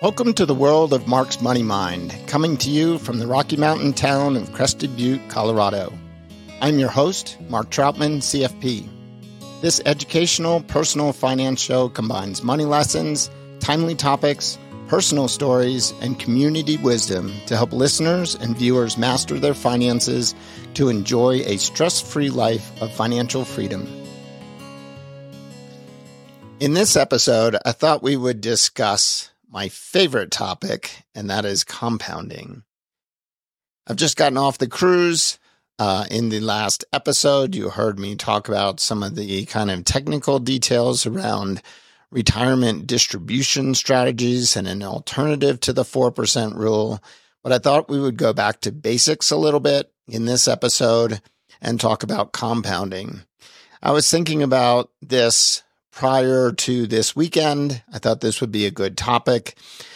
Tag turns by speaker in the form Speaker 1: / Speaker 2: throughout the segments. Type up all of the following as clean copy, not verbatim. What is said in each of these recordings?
Speaker 1: Welcome to the world of Mark's Money Mind, coming to you from the Rocky Mountain town of Crested Butte, Colorado. I'm your host, Mark Troutman, CFP. This educational, personal finance show combines money lessons, timely topics, personal stories, and community wisdom to help listeners and viewers master their finances to enjoy a stress-free life of financial freedom. In this episode, I thought we would discuss my favorite topic, and that is compounding. I've just gotten off the cruise. In the last episode, you heard me talk about some of the kind of technical details around retirement distribution strategies and an alternative to the 4% rule. But I thought we would go back to basics a little bit in this episode and talk about compounding. I was thinking about this prior to this weekend. I thought this would be a good topic.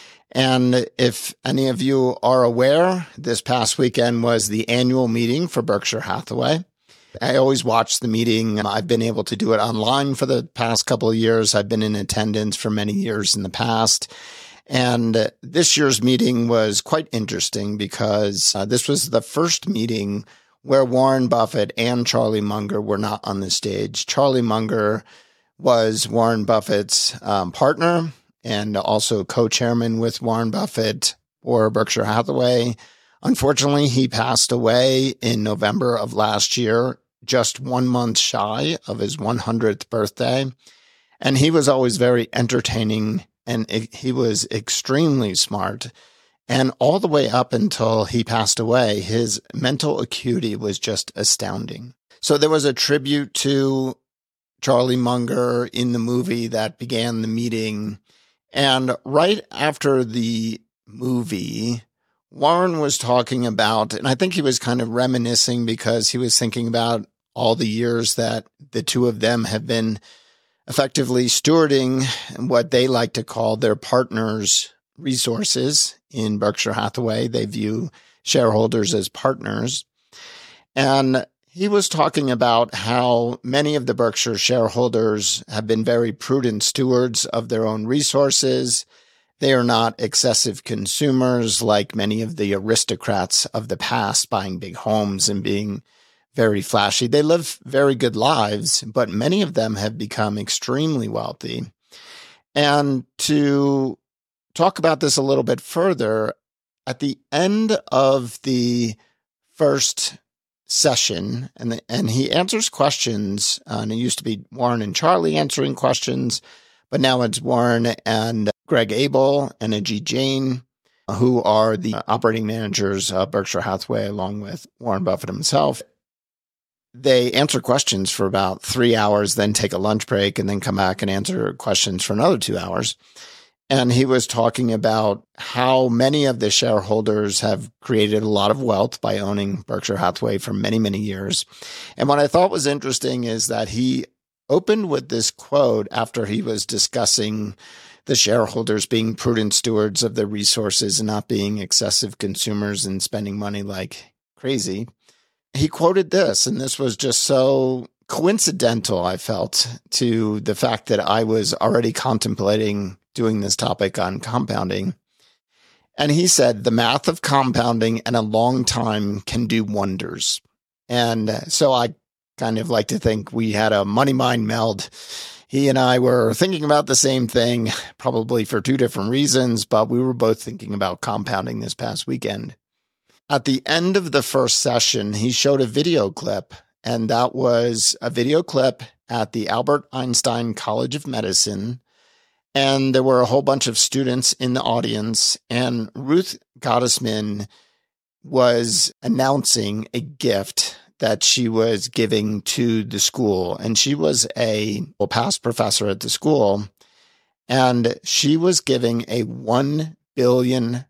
Speaker 1: And if any of you are aware, this past weekend was the annual meeting for Berkshire Hathaway. I always watch the meeting. I've been able to do it online for the past couple of years. I've been in attendance for many years in the past. And this year's meeting was quite interesting because this was the first meeting where Warren Buffett and Charlie Munger were not on the stage. Charlie Munger was Warren Buffett's partner and also co-chairman with Warren Buffett for Berkshire Hathaway. Unfortunately, he passed away in November of last year, just 1 month shy of his 100th birthday. And he was always very entertaining, and he was extremely smart. And all the way up until he passed away, his mental acuity was just astounding. So there was a tribute to Charlie Munger in the movie that began the meeting. And right after the movie, Warren was talking about, and I think he was kind of reminiscing because he was thinking about all the years that the two of them have been effectively stewarding what they like to call their partners' resources in Berkshire Hathaway. They view shareholders as partners. And he was talking about how many of the Berkshire shareholders have been very prudent stewards of their own resources. They are not excessive consumers like many of the aristocrats of the past, buying big homes and being very flashy. They live very good lives, but many of them have become extremely wealthy. And to talk about this a little bit further, at the end of the first session, and he answers questions, and it used to be Warren and Charlie answering questions, but now it's Warren and Greg Abel and Ajit Jain, who are the operating managers of Berkshire Hathaway, along with Warren Buffett himself. They answer questions for about 3 hours, then take a lunch break, and then come back and answer questions for another 2 hours. And he was talking about how many of the shareholders have created a lot of wealth by owning Berkshire Hathaway for many, many years. And what I thought was interesting is that he opened with this quote after he was discussing the shareholders being prudent stewards of their resources and not being excessive consumers and spending money like crazy. He quoted this, and this was just so coincidental, I felt, to the fact that I was already contemplating doing this topic on compounding. And he said, the math of compounding and a long time can do wonders. And so I kind of like to think we had a money mind meld. He and I were thinking about the same thing, probably for two different reasons, but we were both thinking about compounding this past weekend. At the end of the first session, he showed a video clip, and that was a video clip at the Albert Einstein College of Medicine. And there were a whole bunch of students in the audience, and Ruth Gottesman was announcing a gift that she was giving to the school. And she was a past professor at the school, and she was giving a $1 billion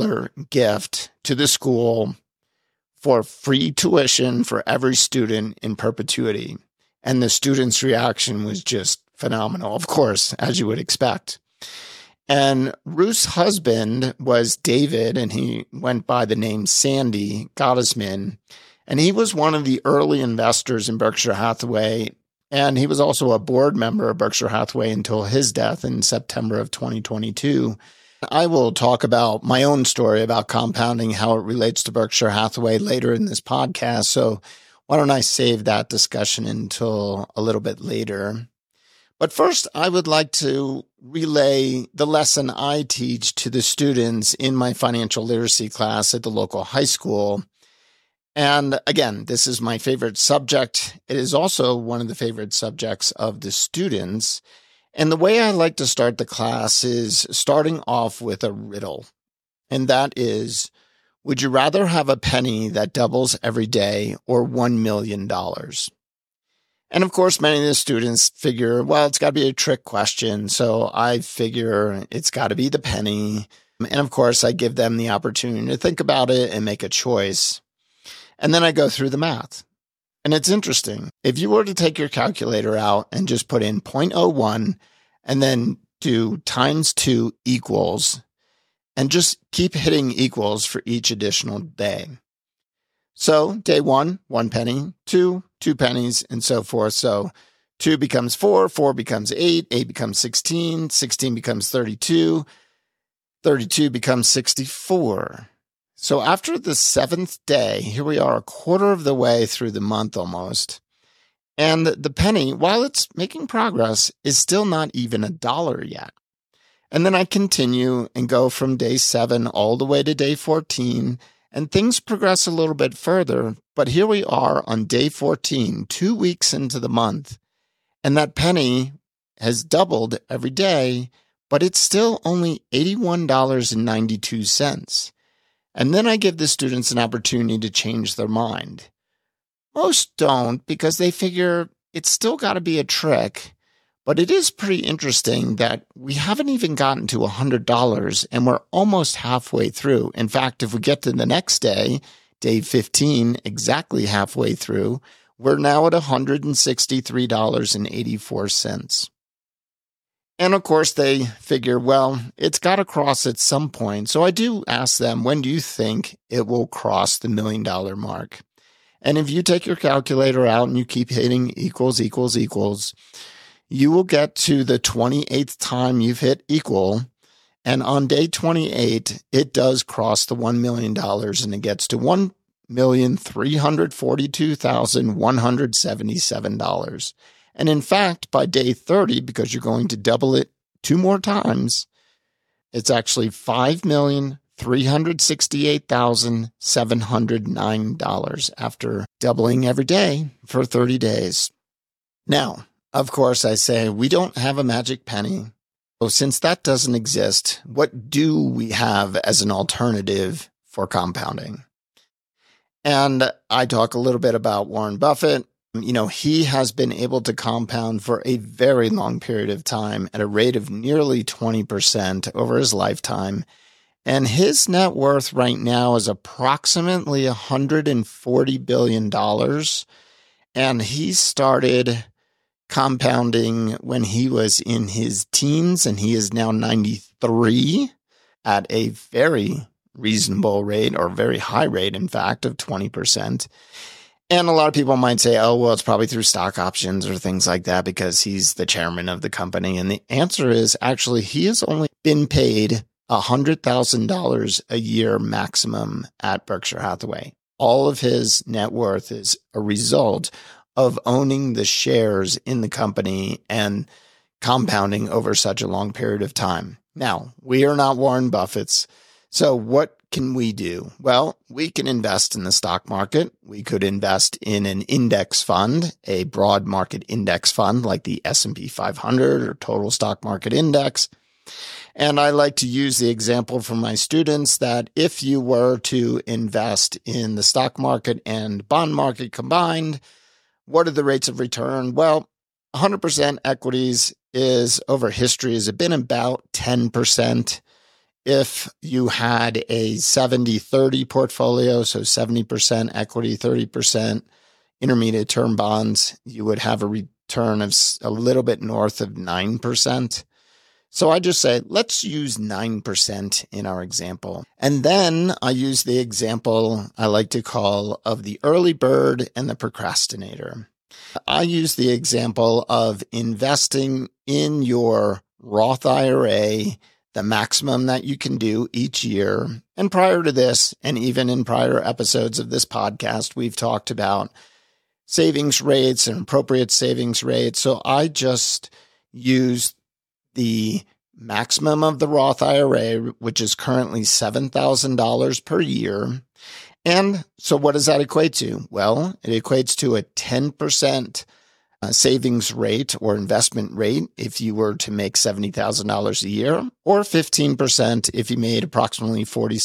Speaker 1: gift to the school for free tuition for every student in perpetuity. And the students' reaction was just phenomenal, of course, as you would expect. And Ruth's husband was David, and he went by the name Sandy Gottesman. And he was one of the early investors in Berkshire Hathaway And he was also a board member of Berkshire Hathaway until his death in September of 2022. I will talk about my own story about compounding, how it relates to Berkshire Hathaway later in this podcast. So why don't I save that discussion until a little bit later? But first, I would like to relay the lesson I teach to the students in my financial literacy class at the local high school. And again, this is my favorite subject. It is also one of the favorite subjects of the students. And the way I like to start the class is starting off with a riddle. And that is, would you rather have a penny that doubles every day or $1 million? And of course, many of the students figure, well, it's got to be a trick question. So I figure it's got to be the penny. And of course, I give them the opportunity to think about it and make a choice. And then I go through the math. And it's interesting. If you were to take your calculator out and just put in 0.01 and then do times 2 equals, and just keep hitting equals for each additional day. So day 1, 1 penny, 2, 2 pennies, and so forth. So 2 becomes 4, 4 becomes 8, 8 becomes 16, 16 becomes 32, 32 becomes 64. So after the 7th day, here we are a quarter of the way through the month almost. And the penny, while it's making progress, is still not even $1 yet. And then I continue and go from day 7 all the way to day 14, and things progress a little bit further. But here we are on day 14, 2 weeks into the month, and that penny has doubled every day, but it's still only $81.92. And then I give the students an opportunity to change their mind. Most don't, because they figure it's still got to be a trick. But it is pretty interesting that we haven't even gotten to $100 and we're almost halfway through. In fact, if we get to the next day, day 15, exactly halfway through, we're now at $163.84. And of course, they figure, well, it's got to cross at some point. So I do ask them, when do you think it will cross the $1 million mark? And if you take your calculator out and you keep hitting equals, equals, equals, you will get to the 28th time you've hit equal. And on day 28, it does cross the $1 million and it gets to $1,342,177. And in fact, by day 30, because you're going to double it 2 more times, it's actually $5,368,709 after doubling every day for 30 days. Now, of course, I say we don't have a magic penny. So since that doesn't exist, what do we have as an alternative for compounding? And I talk a little bit about Warren Buffett. You know, he has been able to compound for a very long period of time at a rate of nearly 20% over his lifetime. And his net worth right now is approximately $140 billion. And he started compounding when he was in his teens, and he is now 93 at a very reasonable rate, or very high rate, in fact, of 20%. And a lot of people might say, oh, well, it's probably through stock options or things like that because he's the chairman of the company. And the answer is actually he has only been paid $100,000 a year maximum at Berkshire Hathaway. All of his net worth is a result of owning the shares in the company and compounding over such a long period of time. Now, we are not Warren Buffett's. So what can we do? Well, we can invest in the stock market. We could invest in an index fund, a broad market index fund like the S&P 500 or total stock market index. And I like to use the example from my students that if you were to invest in the stock market and bond market combined, what are the rates of return? Well, 100% equities is over history has been about 10%. If you had a 70-30 portfolio, so 70% equity, 30% intermediate term bonds, you would have a return of a little bit north of 9%. So I just say, let's use 9% in our example. And then I use the example I like to call of the early bird and the procrastinator. I use the example of investing in your Roth IRA the maximum that you can do each year. And prior to this, and even in prior episodes of this podcast, we've talked about savings rates and appropriate savings rates. So I just use the maximum of the Roth IRA, which is currently $7,000 per year. And so what does that equate to? Well, it equates to a 10% savings rate or investment rate if you were to make $70,000 a year, or 15% if you made approximately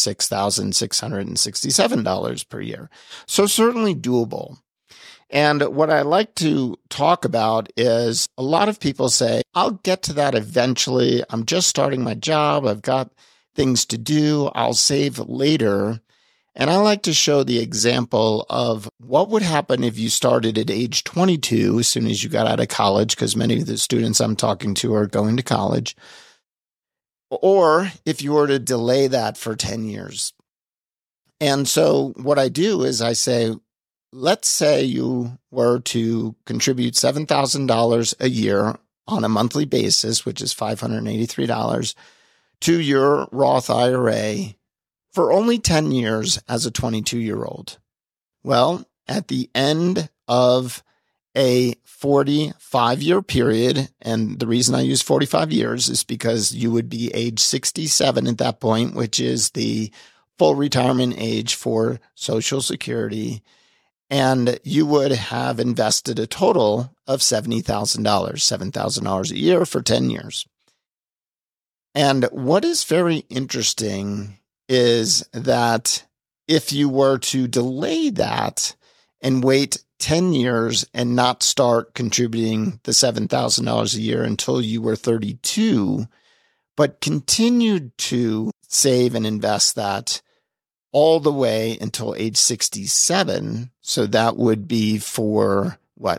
Speaker 1: $46,667 per year. So certainly doable. And what I like to talk about is a lot of people say, I'll get to that eventually. I'm just starting my job. I've got things to do. I'll save later. And I like to show the example of what would happen if you started at age 22 as soon as you got out of college, because many of the students I'm talking to are going to college, or if you were to delay that for 10 years. And so what I do is I say, let's say you were to contribute $7,000 a year on a monthly basis, which is $583, to your Roth IRA for only 10 years as a 22-year-old. Well, at the end of a 45-year period, and the reason I use 45 years is because you would be age 67 at that point, which is the full retirement age for Social Security, and you would have invested a total of $70,000, $7,000 a year for 10 years. And what is very interesting is that if you were to delay that and wait 10 years and not start contributing the $7,000 a year until you were 32, but continued to save and invest that all the way until age 67, so that would be for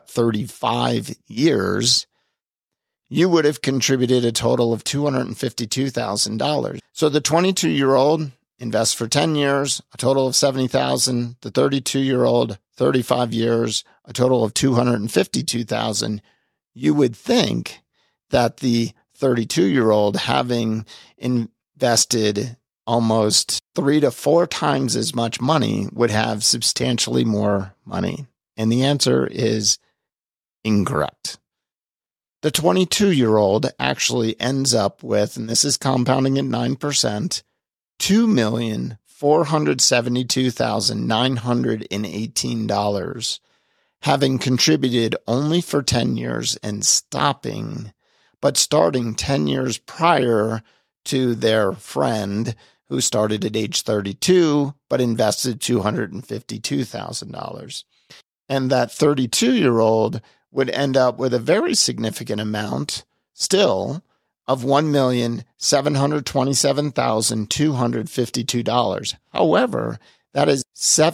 Speaker 1: 35 years, you would have contributed a total of $252,000. So the 22-year-old invests for 10 years, a total of $70,000. The 32-year-old, 35 years, a total of $252,000. You would think that the 32-year-old, having invested almost 3 to 4 times as much money, would have substantially more money. And the answer is incorrect. The 22-year-old actually ends up with, and this is compounding at 9%, $2,472,918, having contributed only for 10 years and stopping, but starting 10 years prior to their friend who started at age 32, but invested $252,000. And that 32-year-old would end up with a very significant amount still of $1,727,252. However, that is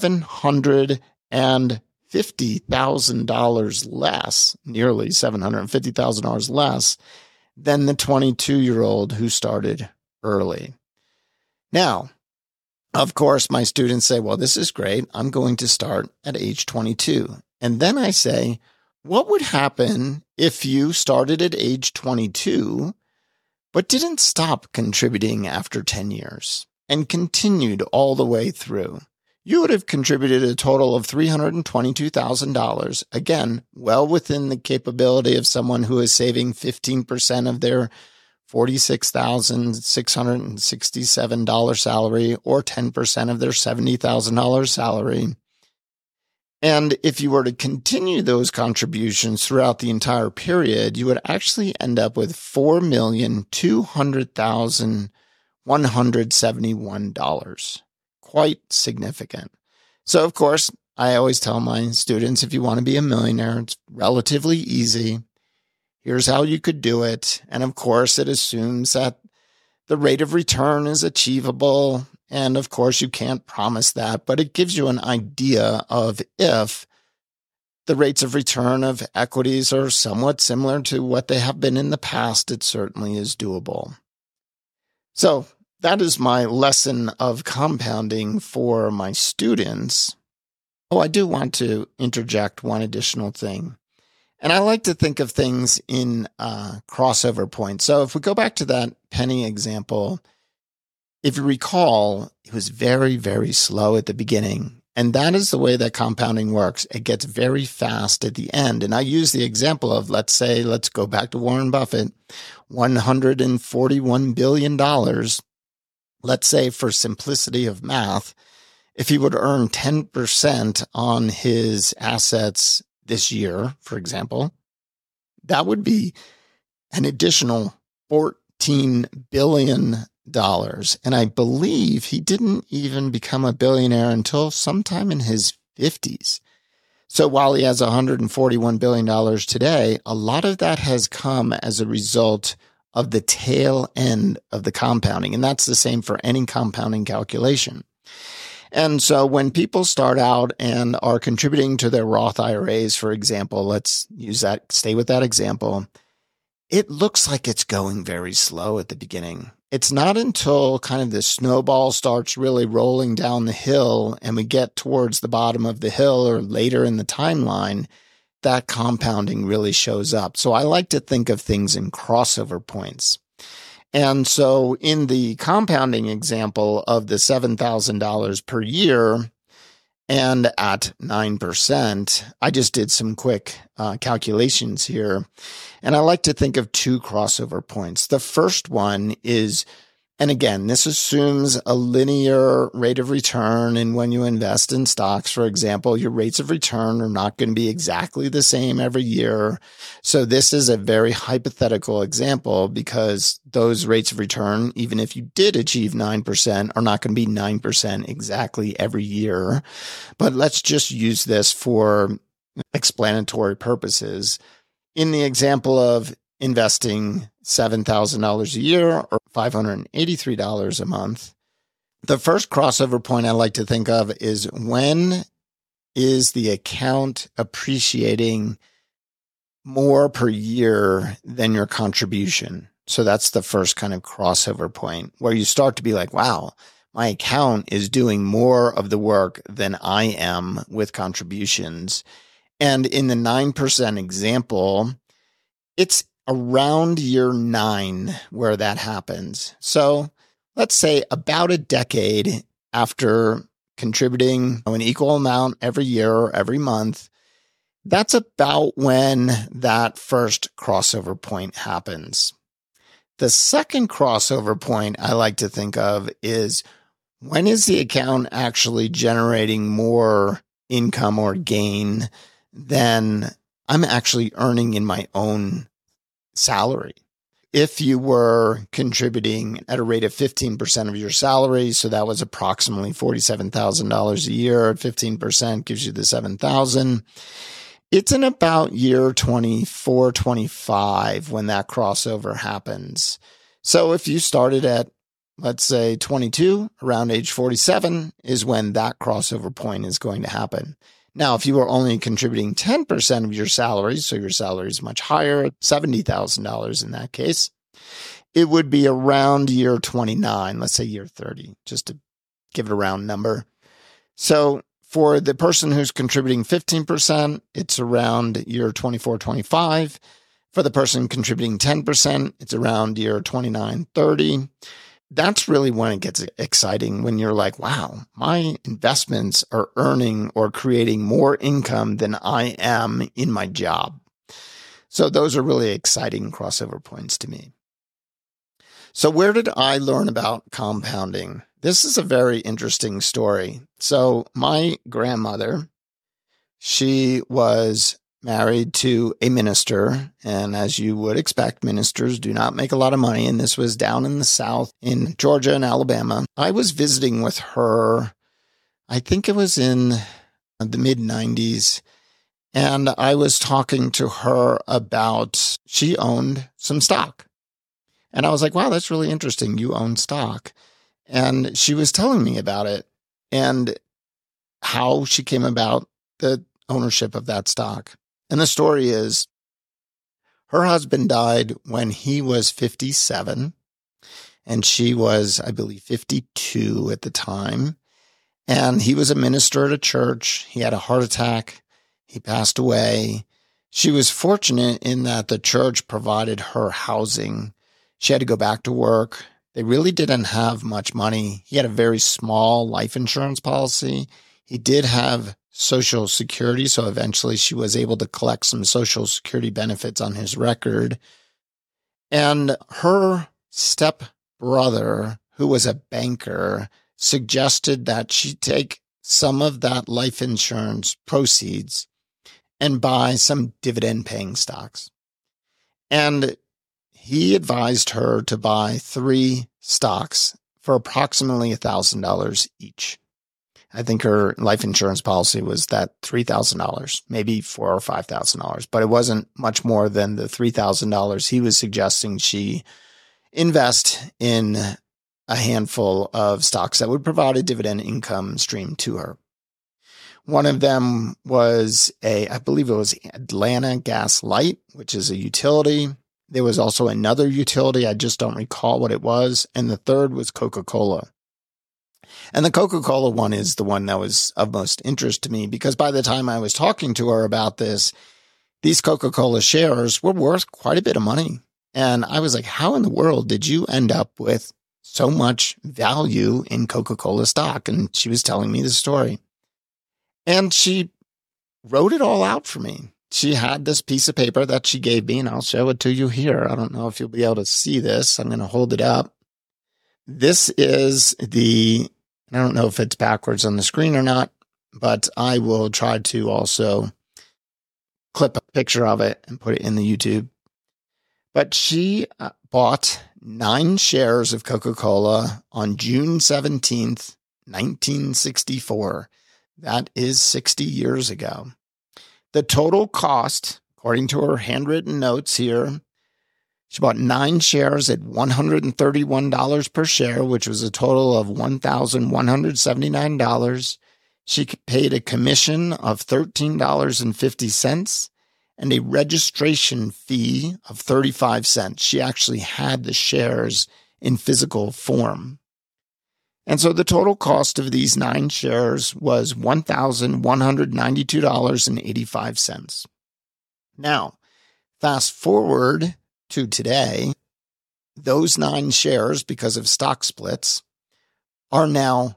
Speaker 1: $750,000 less, nearly $750,000 less than the 22-year-old who started early. Now, of course, my students say, well, this is great. I'm going to start at age 22. And then I say, what would happen if you started at age 22, but didn't stop contributing after 10 years and continued all the way through? You would have contributed a total of $322,000, again, well within the capability of someone who is saving 15% of their $46,667 salary or 10% of their $70,000 salary. And if you were to continue those contributions throughout the entire period, you would actually end up with $4,200,171. Quite significant. So, of course, I always tell my students, if you want to be a millionaire, it's relatively easy. Here's how you could do it. And of course, it assumes that the rate of return is achievable. And of course, you can't promise that, but it gives you an idea of if the rates of return of equities are somewhat similar to what they have been in the past, it certainly is doable. So that is my lesson of compounding for my students. Oh, I do want to interject one additional thing. And I like to think of things in crossover points. So if we go back to that penny example, if you recall, it was very, very slow at the beginning. And that is the way that compounding works. It gets very fast at the end. And I use the example of, let's go back to Warren Buffett, $141 billion. Let's say, for simplicity of math, if he would earn 10% on his assets this year, for example, that would be an additional $14 billion. And I believe he didn't even become a billionaire until sometime in his 50s. So while he has $141 billion today, a lot of that has come as a result of the tail end of the compounding. And that's the same for any compounding calculation. And so when people start out and are contributing to their Roth IRAs, for example, let's stay with that example, it looks like it's going very slow at the beginning. It's not until kind of the snowball starts really rolling down the hill and we get towards the bottom of the hill or later in the timeline that compounding really shows up. So I like to think of things in crossover points. And so in the compounding example of the $7,000 per year and at 9%, I just did some quick calculations here. And I like to think of two crossover points. The first one is, and again, this assumes a linear rate of return. And when you invest in stocks, for example, your rates of return are not going to be exactly the same every year. So this is a very hypothetical example because those rates of return, even if you did achieve 9%, are not going to be 9% exactly every year. But let's just use this for explanatory purposes. In the example of investing $7,000 a year or $583 a month, the first crossover point I like to think of is, when is the account appreciating more per year than your contribution? So that's the first kind of crossover point where you start to be like, wow, my account is doing more of the work than I am with contributions. And in the 9% example, it's around year 9 where that happens. So let's say about a decade after contributing an equal amount every year or every month, that's about when that first crossover point happens. The second crossover point I like to think of is, when is the account actually generating more income or gain than I'm actually earning in my own salary? If you were contributing at a rate of 15% of your salary, so that was approximately $47,000 a year, 15% gives you the $7,000. It's in about year 24, 25 when that crossover happens. So if you started at, let's say, 22, around age 47 is when that crossover point is going to happen. Now, if you were only contributing 10% of your salary, so your salary is much higher, $70,000 in that case, it would be around year 29, let's say year 30, just to give it a round number. So for the person who's contributing 15%, it's around year 24, 25. For the person contributing 10%, it's around year 29, 30. That's really when it gets exciting, when you're like, wow, my investments are earning or creating more income than I am in my job. So those are really exciting crossover points to me. So where did I learn about compounding? This is a very interesting story. So my grandmother, she was married to a minister. And as you would expect, ministers do not make a lot of money. And this was down in the South in Georgia and Alabama. I was visiting with her, I think it was in the mid-90s. And I was talking to her about, she owned some stock. And I was like, wow, that's really interesting. You own stock. And she was telling me about it and how she came about the ownership of that stock. And the story is, her husband died when he was 57, and she was, I believe, 52 at the time. And he was a minister at a church. He had a heart attack. He passed away. She was fortunate in that the church provided her housing. She had to go back to work. They really didn't have much money. He had a very small life insurance policy. He did have Social Security, so eventually she was able to collect some Social Security benefits on his record. And her stepbrother, who was a banker, suggested that she take some of that life insurance proceeds and buy some dividend-paying stocks. And he advised her to buy 3 stocks for approximately $1,000 each. I think her life insurance policy was that $3,000, maybe $4,000 or $5,000, but it wasn't much more than the $3,000 he was suggesting she invest in a handful of stocks that would provide a dividend income stream to her. One of them was I believe it was Atlanta Gas Light, which is a utility. There was also another utility. I just don't recall what it was. And the third was Coca-Cola. And the Coca-Cola one is the one that was of most interest to me because by the time I was talking to her about this, these Coca-Cola shares were worth quite a bit of money. And I was like, how in the world did you end up with so much value in Coca-Cola stock? And she was telling me the story. And she wrote it all out for me. She had this piece of paper that she gave me, and I'll show it to you here. I don't know if you'll be able to see this. I'm going to hold it up. This is I don't know if it's backwards on the screen or not, but I will try to also clip a picture of it and put it in the YouTube. But she bought 9 shares of Coca-Cola on June 17th, 1964. That is 60 years ago. The total cost, according to her handwritten notes here, she bought 9 shares at $131 per share, which was a total of $1,179. She paid a commission of $13.50 and a registration fee of 35 cents. She actually had the shares in physical form. And so the total cost of these 9 shares was $1,192.85. Now, fast forward to today, those 9 shares, because of stock splits, are now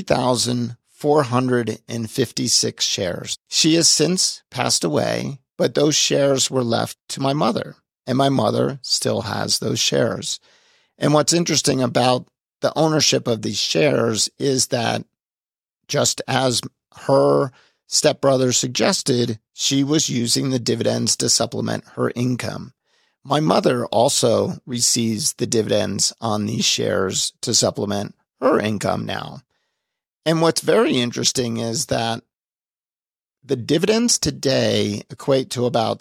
Speaker 1: 3,456 shares. She has since passed away, but those shares were left to my mother, and my mother still has those shares. And what's interesting about the ownership of these shares is that just as her stepbrother suggested, she was using the dividends to supplement her income. My mother also receives the dividends on these shares to supplement her income now. And what's very interesting is that the dividends today equate to about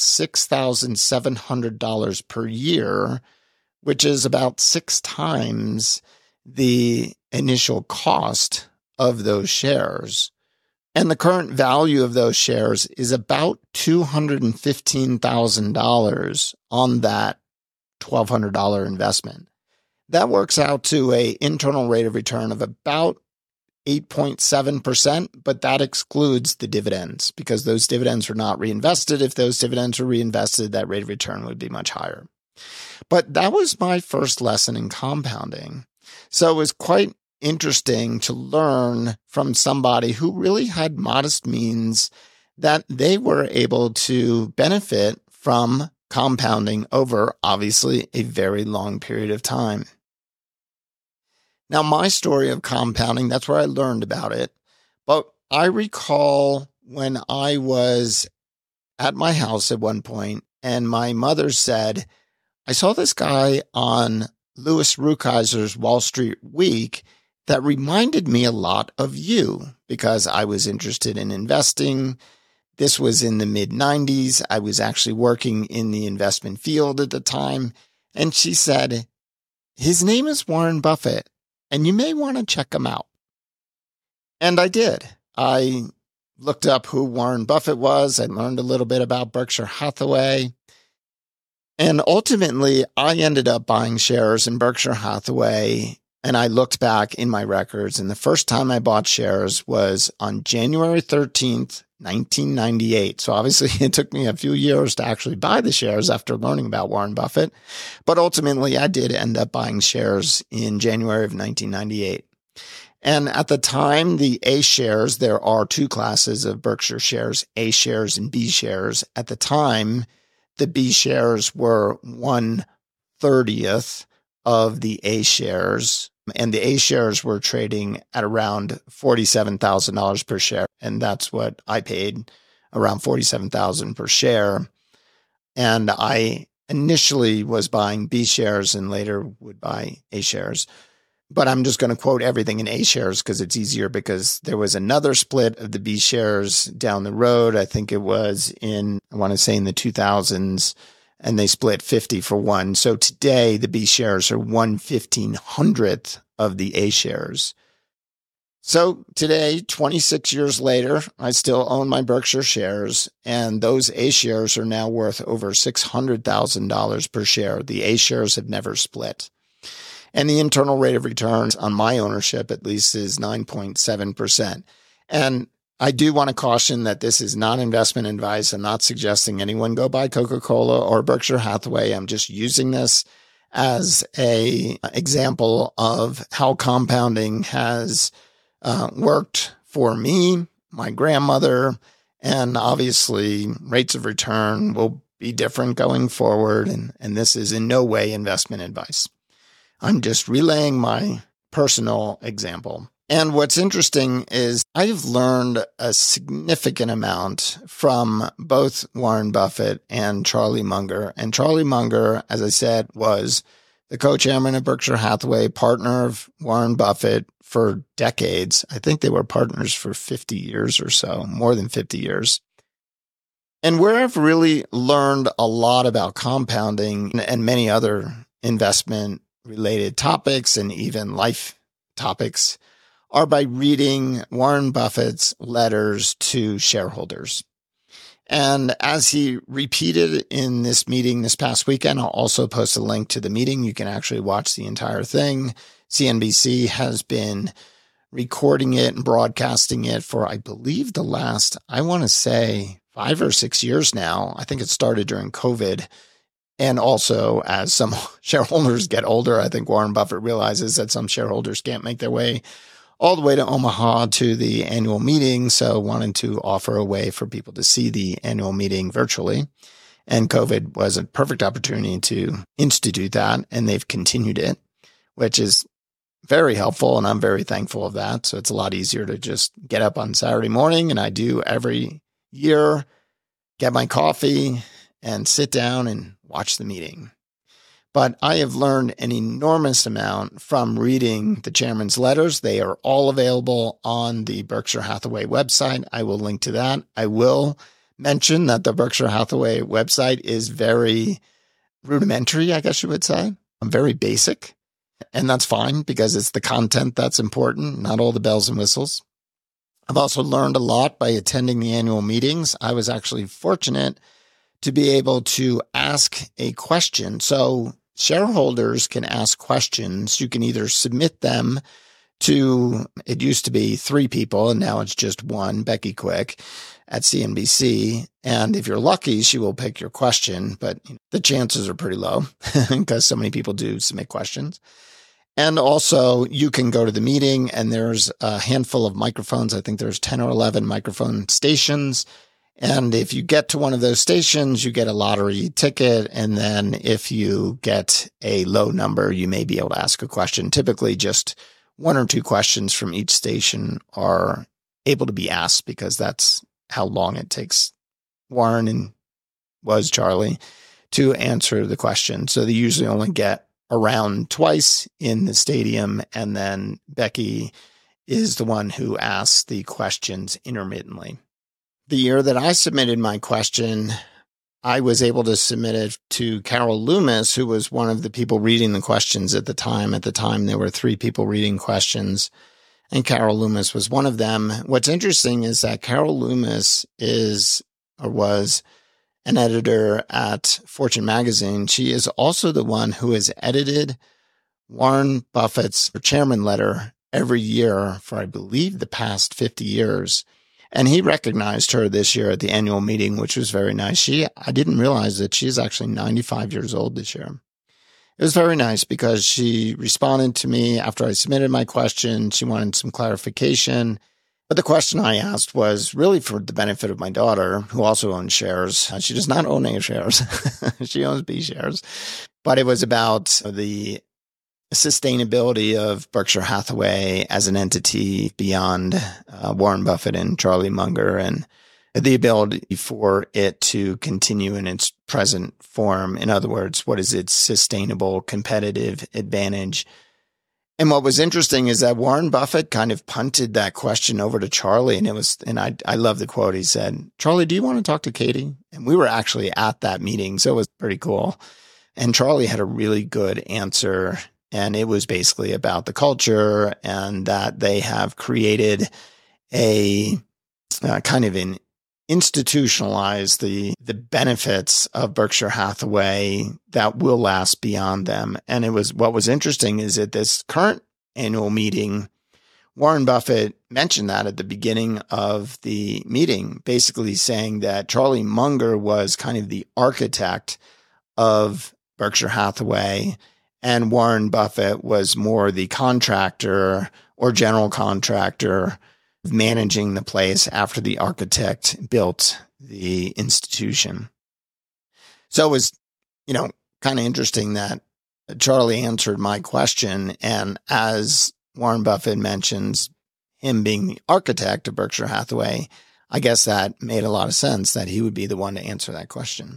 Speaker 1: $6,700 per year, which is about 6 times the initial cost of those shares. And the current value of those shares is about $215,000 on that $1,200 investment. That works out to an internal rate of return of about 8.7%, but that excludes the dividends because those dividends are not reinvested. If those dividends were reinvested, that rate of return would be much higher. But that was my first lesson in compounding. So it was quite interesting to learn from somebody who really had modest means that they were able to benefit from compounding over, obviously, a very long period of time. Now, my story of compounding, that's where I learned about it. But I recall when I was at my house at one point, and my mother said, I saw this guy on Louis Rukeyser's Wall Street Week that reminded me a lot of you because I was interested in investing. This was in the mid-90s. I was actually working in the investment field at the time. And she said, his name is Warren Buffett, and you may want to check him out. And I did. I looked up who Warren Buffett was. I learned a little bit about Berkshire Hathaway. And ultimately, I ended up buying shares in Berkshire Hathaway And I looked back in my records, and the first time I bought shares was on January 13th, 1998. So obviously it took me a few years to actually buy the shares after learning about Warren Buffett. But ultimately, I did end up buying shares in January of 1998. And at the time, the A shares, there are two classes of Berkshire shares, A shares and B shares. At the time, the B shares were 1/30th of the A shares. And the A shares were trading at around $47,000 per share. And that's what I paid, around $47,000 per share. And I initially was buying B shares and later would buy A shares. But I'm just going to quote everything in A shares because it's easier, because there was another split of the B shares down the road. I think it was I want to say in the 2000s. And they split 50 for 1. So today, the B shares are 1/1500th of the A shares. So today, 26 years later, I still own my Berkshire shares, and those A shares are now worth over $600,000 per share. The A shares have never split. And the internal rate of return on my ownership, at least, is 9.7%. And I do want to caution that this is not investment advice. I'm not suggesting anyone go buy Coca-Cola or Berkshire Hathaway. I'm just using this as an example of how compounding has worked for me, my grandmother, and obviously rates of return will be different going forward. And this is in no way investment advice. I'm just relaying my personal example. And what's interesting is I've learned a significant amount from both Warren Buffett and Charlie Munger. And Charlie Munger, as I said, was the co-chairman of Berkshire Hathaway, partner of Warren Buffett for decades. I think they were partners for 50 years or so, more than 50 years. And where I've really learned a lot about compounding and many other investment-related topics and even life topics are by reading Warren Buffett's letters to shareholders. And as he repeated in this meeting this past weekend, I'll also post a link to the meeting. You can actually watch the entire thing. CNBC has been recording it and broadcasting it for, I believe, the last, I want to say, 5 or 6 years now. I think it started during COVID. And also, as some shareholders get older, I think Warren Buffett realizes that some shareholders can't make their way all the way to Omaha to the annual meeting. So wanted to offer a way for people to see the annual meeting virtually. And COVID was a perfect opportunity to institute that. And they've continued it, which is very helpful. And I'm very thankful of that. So it's a lot easier to just get up on Saturday morning. And I do every year, get my coffee and sit down and watch the meeting. But I have learned an enormous amount from reading the chairman's letters. They are all available on the Berkshire Hathaway website. I will link to that. I will mention that the Berkshire Hathaway website is very rudimentary, I guess you would say. Very basic. And that's fine because it's the content that's important, not all the bells and whistles. I've also learned a lot by attending the annual meetings. I was actually fortunate to be able to ask a question. So shareholders can ask questions. You can either submit them to, it used to be 3 people, and now it's just 1, Becky Quick at CNBC. And if you're lucky, she will pick your question, but the chances are pretty low because so many people do submit questions. And also, you can go to the meeting, and there's a handful of microphones. I think there's 10 or 11 microphone stations. And if you get to one of those stations, you get a lottery ticket. And then if you get a low number, you may be able to ask a question. Typically, just 1 or 2 questions from each station are able to be asked because that's how long it takes Warren and Charlie to answer the question. So they usually only get around twice in the stadium. And then Becky is the one who asks the questions intermittently. The year that I submitted my question, I was able to submit it to Carol Loomis, who was one of the people reading the questions at the time. At the time, there were 3 people reading questions, and Carol Loomis was one of them. What's interesting is that Carol Loomis was an editor at Fortune magazine. She is also the one who has edited Warren Buffett's chairman letter every year for, I believe, the past 50 years. And he recognized her this year at the annual meeting, which was very nice. I didn't realize that she's actually 95 years old this year. It was very nice because she responded to me after I submitted my question. She wanted some clarification. But the question I asked was really for the benefit of my daughter, who also owns shares. She does not own A shares. She owns B shares. But it was about the sustainability of Berkshire Hathaway as an entity beyond Warren Buffett and Charlie Munger, and the ability for it to continue in its present form. In other words, what is its sustainable competitive advantage? And what was interesting is that Warren Buffett kind of punted that question over to Charlie, and I love the quote. He said, "Charlie, do you want to talk to Katie?" And we were actually at that meeting, so it was pretty cool. And Charlie had a really good answer. And it was basically about the culture and that they have created a kind of an institutionalized the benefits of Berkshire Hathaway that will last beyond them. And what was interesting is at this current annual meeting, Warren Buffett mentioned that at the beginning of the meeting, basically saying that Charlie Munger was kind of the architect of Berkshire Hathaway, and Warren Buffett was more the contractor or general contractor managing the place after the architect built the institution. So it was, kind of interesting that Charlie answered my question. And as Warren Buffett mentions him being the architect of Berkshire Hathaway, I guess that made a lot of sense that he would be the one to answer that question.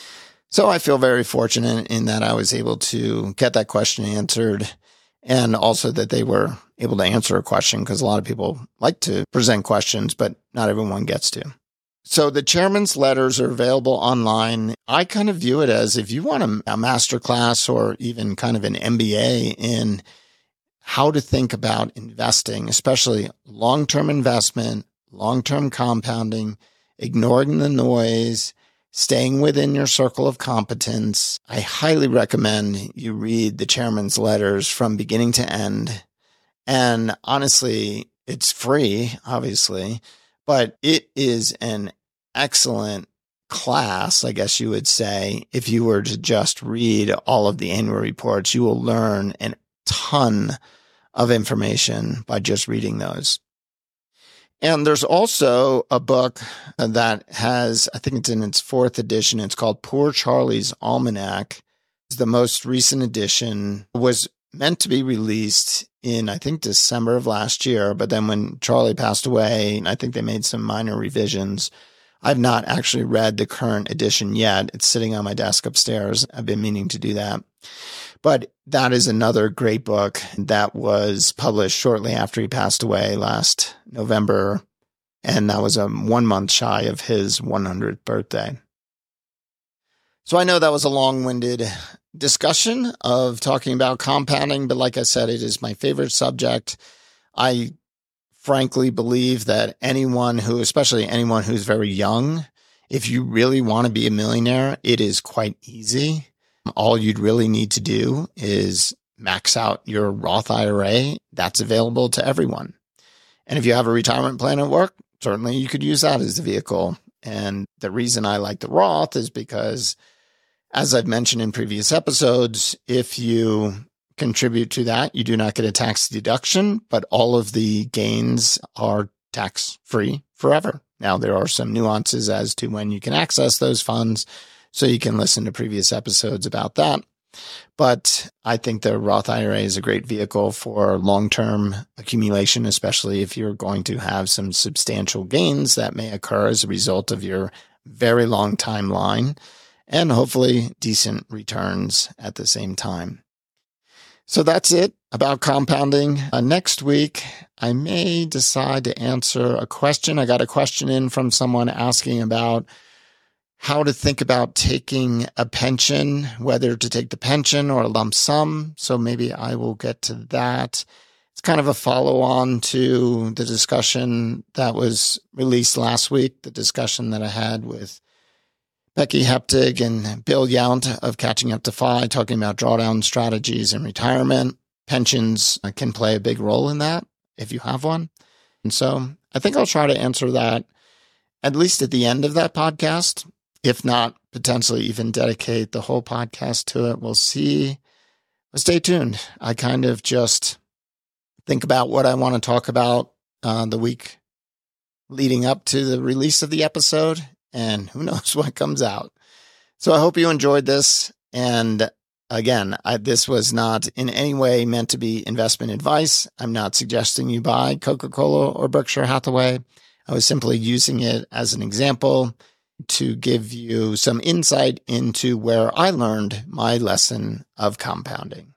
Speaker 1: So I feel very fortunate in that I was able to get that question answered, and also that they were able to answer a question, because a lot of people like to present questions, but not everyone gets to. So the chairman's letters are available online. I kind of view it as if you want a masterclass or even kind of an MBA in how to think about investing, especially long-term investment, long-term compounding, ignoring the noise, staying within your circle of competence. I highly recommend you read the chairman's letters from beginning to end. And honestly, it's free, obviously, but it is an excellent class, I guess you would say. If you were to just read all of the annual reports, you will learn a ton of information by just reading those. And there's also a book that has, I think it's in its 4th edition. It's called Poor Charlie's Almanac. The most recent edition was meant to be released in, I think, December of last year. But then when Charlie passed away, I think they made some minor revisions. I've not actually read the current edition yet. It's sitting on my desk upstairs. I've been meaning to do that. But that is another great book that was published shortly after he passed away last November. And that was 1 month shy of his 100th birthday. So I know that was a long-winded discussion of talking about compounding, but like I said, it is my favorite subject. I frankly believe that especially anyone who's very young, if you really want to be a millionaire, it is quite easy. All you'd really need to do is max out your Roth IRA. That's available to everyone. And if you have a retirement plan at work, certainly you could use that as the vehicle. And the reason I like the Roth is because, as I've mentioned in previous episodes, if you contribute to that, you do not get a tax deduction, but all of the gains are tax-free forever. Now, there are some nuances as to when you can access those funds, so you can listen to previous episodes about that. But I think the Roth IRA is a great vehicle for long-term accumulation, especially if you're going to have some substantial gains that may occur as a result of your very long timeline, and hopefully decent returns at the same time. So that's it about compounding. Next week, I may decide to answer a question. I got a question in from someone asking about how to think about taking a pension, whether to take the pension or a lump sum. So maybe I will get to that. It's kind of a follow-on to the discussion that was released last week, the discussion that I had with Becky Heptig and Bill Yount of Catching Up to FI, talking about drawdown strategies in retirement. pensions can play a big role in that if you have one. And so I think I'll try to answer that at least at the end of that podcast, if not potentially even dedicate the whole podcast to it. We'll see. But stay tuned. I kind of just think about what I want to talk about the week leading up to the release of the episode, and who knows what comes out. So I hope you enjoyed this. And again, this was not in any way meant to be investment advice. I'm not suggesting you buy Coca-Cola or Berkshire Hathaway. I was simply using it as an example to give you some insight into where I learned my lesson of compounding.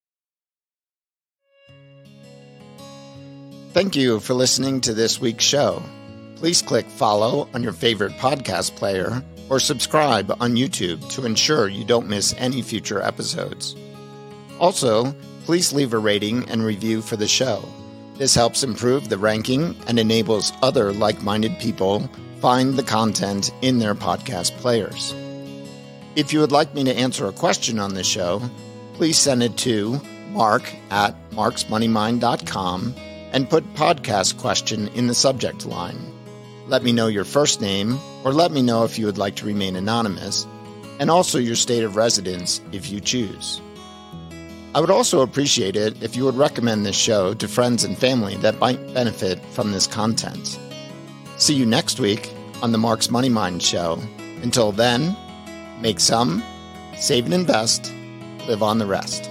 Speaker 1: Thank you for listening to this week's show. Please click follow on your favorite podcast player or subscribe on YouTube to ensure you don't miss any future episodes. Also, please leave a rating and review for the show. This helps improve the ranking and enables other like-minded people find the content in their podcast players. If you would like me to answer a question on the show, please send it to mark@marksmoneymind.com and put podcast question in the subject line. Let me know your first name, or let me know if you would like to remain anonymous, and also your state of residence if you choose. I would also appreciate it if you would recommend this show to friends and family that might benefit from this content. See you next week on the Mark's Money Mind Show. Until then, make some, save and invest, live on the rest.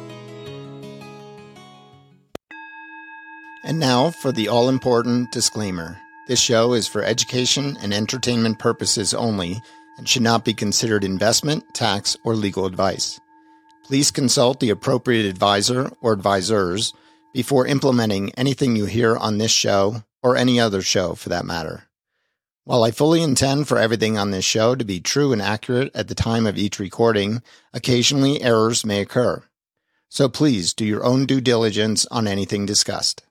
Speaker 1: And now for the all-important disclaimer. This show is for education and entertainment purposes only and should not be considered investment, tax, or legal advice. Please consult the appropriate advisor or advisors before implementing anything you hear on this show or any other show for that matter. While I fully intend for everything on this show to be true and accurate at the time of each recording, occasionally errors may occur. So please do your own due diligence on anything discussed.